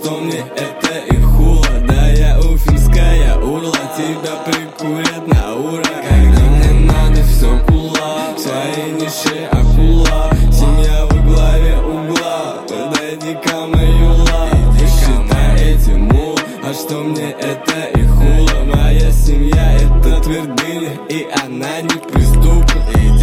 что мне это и хула? Да я уфимская урла, тебя прикурят на ура. Когда мне надо, все кула, в своей нише акула. Семья во главе угла, подойди ко мою лаву. Считай эти мул, а что мне это и хула? Моя семья это твердыня, и она неприступна.